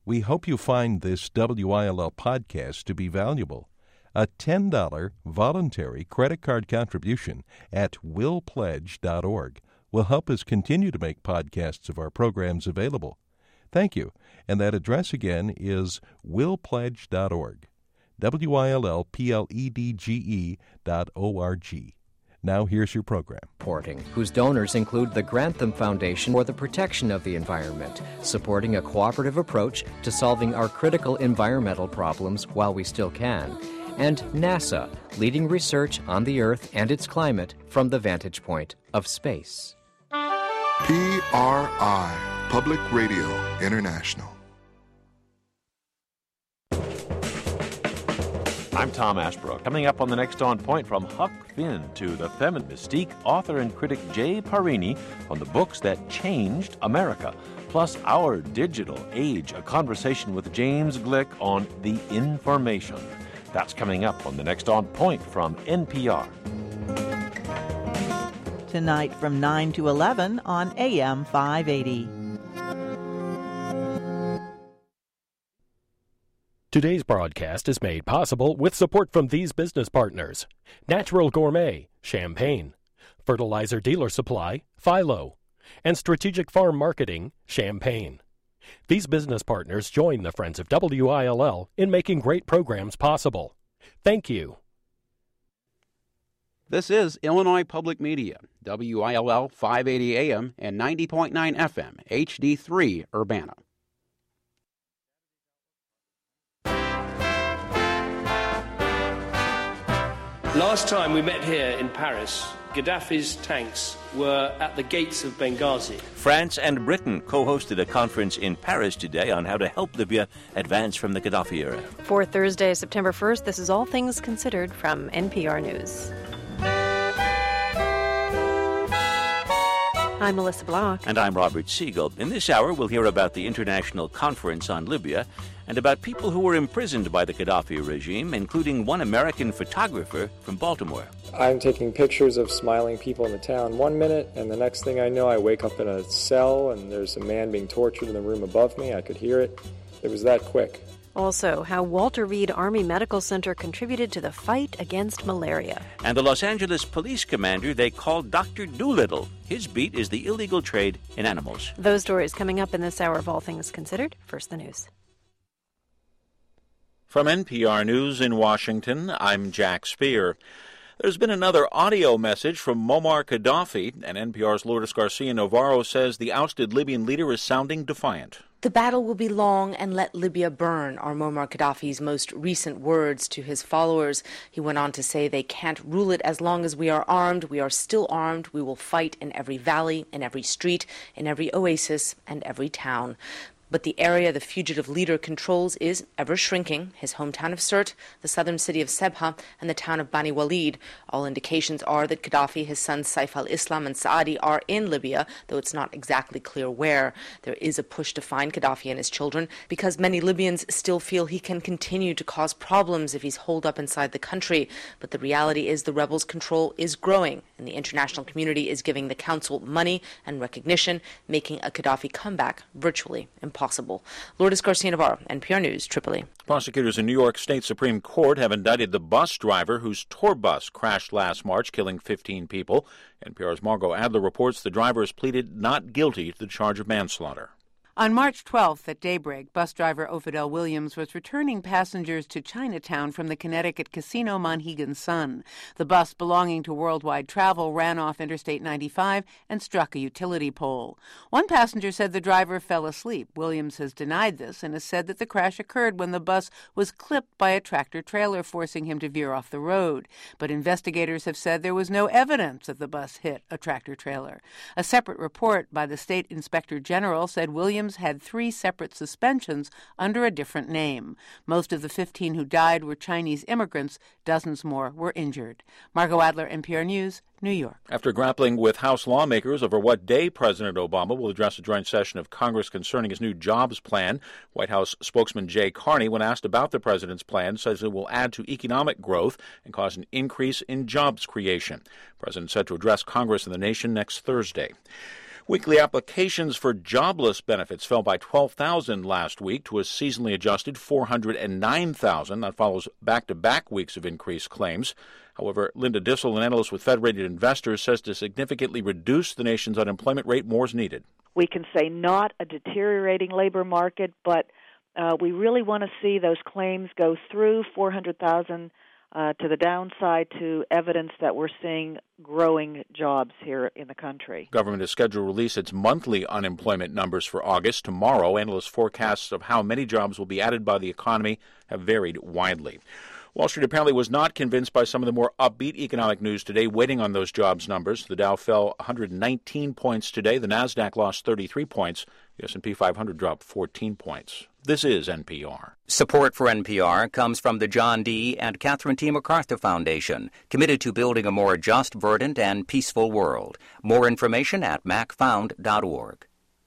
We hope you find this WILL podcast to be valuable. A $10 voluntary credit card contribution at willpledge.org will help us continue to make podcasts of our programs available. Thank you. And that address again is willpledge.org. WILLPLEDGE.org. Now here's your program. Reporting, whose donors include the Grantham Foundation for the Protection of the Environment, supporting a cooperative approach to solving our critical environmental problems while we still can, and NASA, leading research on the Earth and its climate from the vantage point of space. PRI, Public Radio International. I'm Tom Ashbrook. Coming up on the next On Point, from Huck Finn to the feminine mystique, author and critic Jay Parini on the books that changed America. Plus, Our Digital Age, a conversation with James Glick on the information. That's coming up on the next On Point from NPR. Tonight from 9 to 11 on AM 580. Today's broadcast is made possible with support from these business partners: Natural Gourmet, Champaign; Fertilizer Dealer Supply, Philo; and Strategic Farm Marketing, Champaign. These business partners join the Friends of WILL in making great programs possible. Thank you. This is Illinois Public Media, WILL 580 AM and 90.9 FM, HD3 Urbana. Last time we met here in Paris, Gaddafi's tanks were at the gates of Benghazi. France and Britain co-hosted a conference in Paris today on how to help Libya advance from the Gaddafi era. For Thursday, September 1st, this is All Things Considered from NPR News. I'm Melissa Block. And I'm Robert Siegel. In this hour, we'll hear about the International Conference on Libya and about people who were imprisoned by the Gaddafi regime, including one American photographer from Baltimore. I'm taking pictures of smiling people in the town 1 minute, and the next thing I know, I wake up in a cell, and there's a man being tortured in the room above me. I could hear it. It was that quick. Also, how Walter Reed Army Medical Center contributed to the fight against malaria. And the Los Angeles police commander they called Dr. Doolittle. His beat is the illegal trade in animals. Those stories coming up in this hour of All Things Considered. First, the news. From NPR News in Washington, I'm Jack Speer. There's been another audio message from Muammar Gaddafi, and NPR's Lourdes Garcia-Navarro says the ousted Libyan leader is sounding defiant. The battle will be long and let Libya burn are Muammar Gaddafi's most recent words to his followers. He went on to say they can't rule it as long as we are armed. We are still armed. We will fight in every valley, in every street, in every oasis, and every town. But the area the fugitive leader controls is ever shrinking: his hometown of Sirte, the southern city of Sebha, and the town of Bani Walid. All indications are that Gaddafi, his sons Saif al-Islam and Saadi are in Libya, though it's not exactly clear where. There is a push to find Gaddafi and his children because many Libyans still feel he can continue to cause problems if he's holed up inside the country. But the reality is the rebels' control is growing, and the international community is giving the council money and recognition, making a Gaddafi comeback virtually impossible. Lourdes Garcia-Navarro, NPR News, Tripoli. Prosecutors in New York State Supreme Court have indicted the bus driver whose tour bus crashed last March, killing 15 people. NPR's Margot Adler reports the driver has pleaded not guilty to the charge of manslaughter. On March 12th at daybreak, bus driver Ophidel Williams was returning passengers to Chinatown from the Connecticut casino Monhegan Sun. The bus belonging to Worldwide Travel ran off Interstate 95 and struck a utility pole. One passenger said the driver fell asleep. Williams has denied this and has said that the crash occurred when the bus was clipped by a tractor-trailer, forcing him to veer off the road. But investigators have said there was no evidence that the bus hit a tractor-trailer. A separate report by the State Inspector General said Williams had 3 separate suspensions under a different name. Most of the 15 who died were Chinese immigrants. Dozens more were injured. Margot Adler, NPR News, New York. After grappling with House lawmakers over what day President Obama will address a joint session of Congress concerning his new jobs plan, White House spokesman Jay Carney, when asked about the president's plan, says it will add to economic growth and cause an increase in jobs creation. The president said to address Congress and the nation next Thursday. Weekly applications for jobless benefits fell by 12,000 last week to a seasonally adjusted 409,000. That follows back-to-back weeks of increased claims. However, Linda Dissel, an analyst with Federated Investors, says to significantly reduce the nation's unemployment rate, more is needed. We can say not a deteriorating labor market, but we really want to see those claims go through 400,000 to the downside to evidence that we're seeing growing jobs here in the country. Government is scheduled to release its monthly unemployment numbers for August tomorrow. Analysts' forecasts of how many jobs will be added by the economy have varied widely. Wall Street apparently was not convinced by some of the more upbeat economic news today, waiting on those jobs numbers. The Dow fell 119 points today. The Nasdaq lost 33 points. The S&P 500 dropped 14 points. This is NPR. Support for NPR comes from the John D. and Catherine T. MacArthur Foundation, committed to building a more just, verdant, and peaceful world. More information at macfound.org.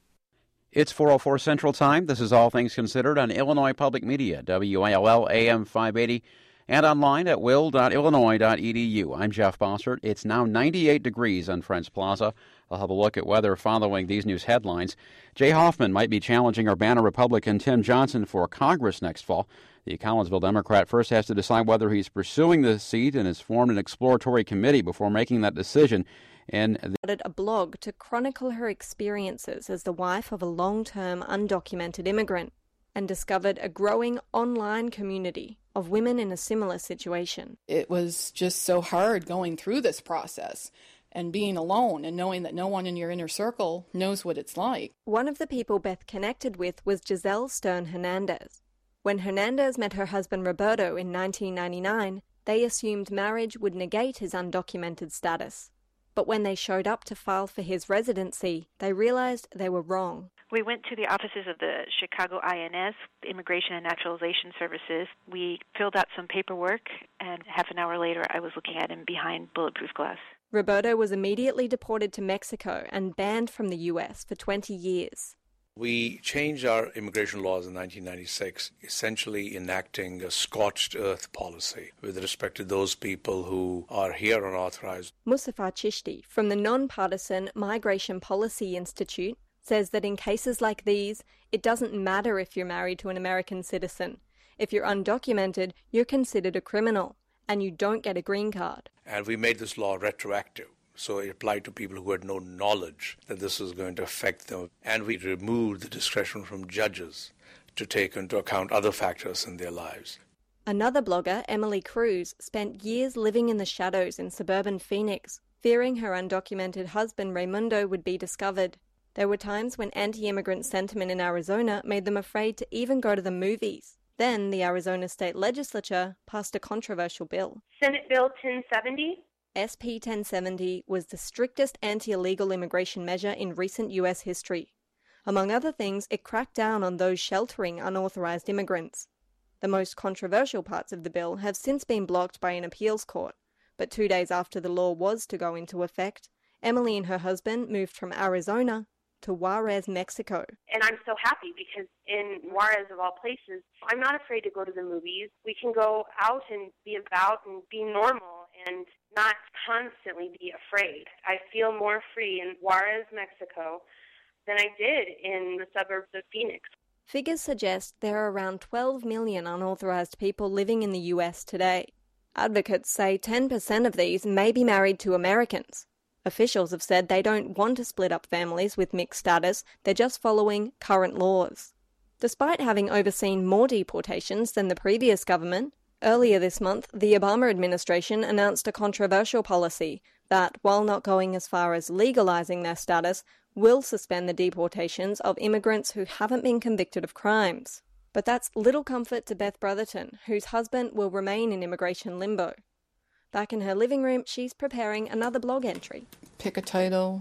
It's 4:04 Central Time. This is All Things Considered on Illinois Public Media, WILL AM 580, and online at will.illinois.edu. I'm Jeff Bossert. It's now 98 degrees on Friends Plaza. I'll have a look at weather following these news headlines. Jay Hoffman might be challenging Urbana Republican Tim Johnson for Congress next fall. The Collinsville Democrat first has to decide whether he's pursuing the seat and has formed an exploratory committee before making that decision. Started a blog to chronicle her experiences as the wife of a long-term undocumented immigrant and discovered a growing online community of women in a similar situation. It was just so hard going through this process and being alone and knowing that no one in your inner circle knows what it's like. One of the people Beth connected with was Giselle Stern Hernandez. When Hernandez met her husband Roberto in 1999, they assumed marriage would negate his undocumented status. But when they showed up to file for his residency, they realized they were wrong. We went to the offices of the Chicago INS, Immigration and Naturalization Services. We filled out some paperwork, and half an hour later I was looking at him behind bulletproof glass. Roberto was immediately deported to Mexico and banned from the U.S. for 20 years. We changed our immigration laws in 1996, essentially enacting a scorched earth policy with respect to those people who are here unauthorized. Mustafa Chishti from the nonpartisan Migration Policy Institute says that in cases like these, it doesn't matter if you're married to an American citizen. If you're undocumented, you're considered a criminal, and you don't get a green card. And we made this law retroactive. So it applied to people who had no knowledge that this was going to affect them. And we removed the discretion from judges to take into account other factors in their lives. Another blogger, Emily Cruz, spent years living in the shadows in suburban Phoenix, fearing her undocumented husband Raimundo would be discovered. There were times when anti-immigrant sentiment in Arizona made them afraid to even go to the movies. Then the Arizona State Legislature passed a controversial bill. Senate Bill 1070. SB 1070 was the strictest anti-illegal immigration measure in recent U.S. history. Among other things, it cracked down on those sheltering unauthorized immigrants. The most controversial parts of the bill have since been blocked by an appeals court, but 2 days after the law was to go into effect, Emily and her husband moved from Arizona to Juarez, Mexico. And I'm so happy because in Juarez, of all places, I'm not afraid to go to the movies. We can go out and be about and be normal and not constantly be afraid. I feel more free in Juarez, Mexico, than I did in the suburbs of Phoenix. Figures suggest there are around 12 million unauthorized people living in the U.S. today. Advocates say 10% of these may be married to Americans. Officials have said they don't want to split up families with mixed status, they're just following current laws. Despite having overseen more deportations than the previous government, earlier this month, the Obama administration announced a controversial policy that, while not going as far as legalizing their status, will suspend the deportations of immigrants who haven't been convicted of crimes. But that's little comfort to Beth Brotherton, whose husband will remain in immigration limbo. Back in her living room, she's preparing another blog entry. Pick a title.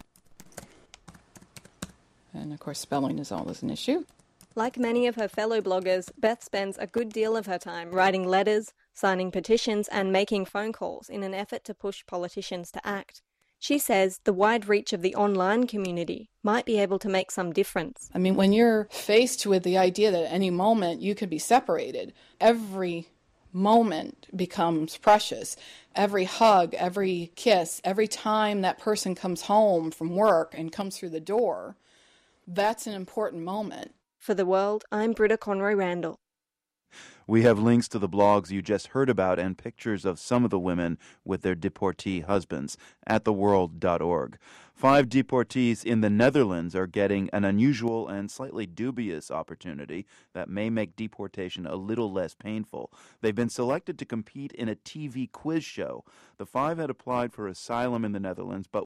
And of course, spelling is always an issue. Like many of her fellow bloggers, Beth spends a good deal of her time writing letters, signing petitions, and making phone calls in an effort to push politicians to act. She says the wide reach of the online community might be able to make some difference. I mean, when you're faced with the idea that at any moment you could be separated, every moment becomes precious. Every hug, every kiss, every time that person comes home from work and comes through the door, that's an important moment. For The World, I'm Britta Conroy Randall. We have links to the blogs you just heard about and pictures of some of the women with their deportee husbands at theworld.org. 5 deportees in the Netherlands are getting an unusual and slightly dubious opportunity that may make deportation a little less painful. They've been selected to compete in a TV quiz show. The 5 had applied for asylum in the Netherlands, but